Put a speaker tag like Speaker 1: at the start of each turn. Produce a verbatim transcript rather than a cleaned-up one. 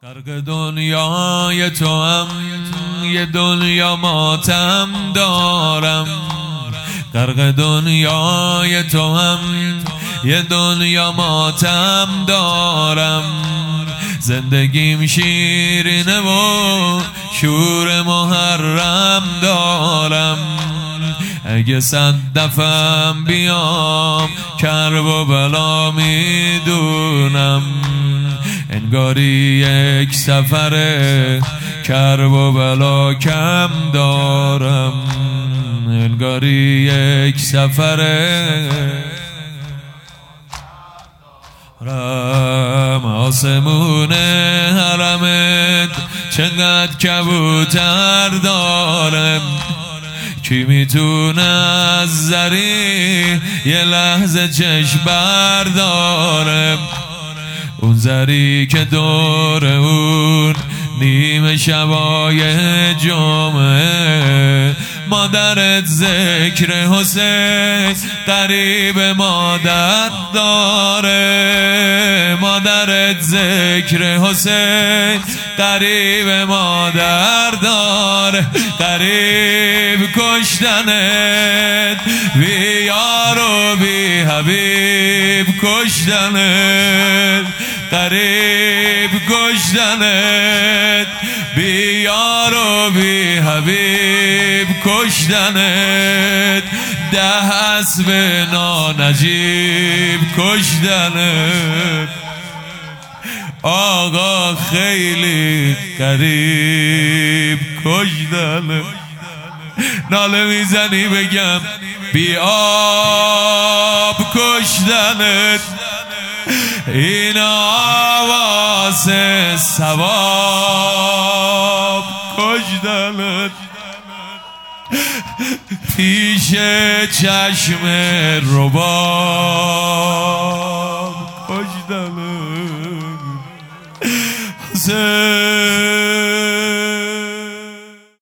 Speaker 1: غرق دنیای تو هم یه دنیا ماتم دارم، غرق دنیای تو هم یه دنیا ماتم دارم. زندگیم شیرینه و شور محرم دارم. اگه صد دفعم بیام کرب و بلا میدونم، انگاری یک سفره کرب و بلا کم دارم. انگاری یک سفره رم آسمون حرمت چقدر کبوتر دارم. کی میتونه از زری یه لحظه چشم بردارم؟ اون زری که دور اون نیمه شبای جمعه مادرت ذکر حسین قریب مادر داره. مادرت ذکر حسین قریب مادر داره. قریب کشتنت بی یار و بی حبیب کشتنت. قریب کشتنت بی یار و بی حبیب کشتنت. ده اسب نانجیب کشتنت. آقا خیلی قریب کشتنت. ناله میزنی بگم بی آب کشتنت. این آواز ثواب کشتنت. پیش چشم رباب کشتنت. حسین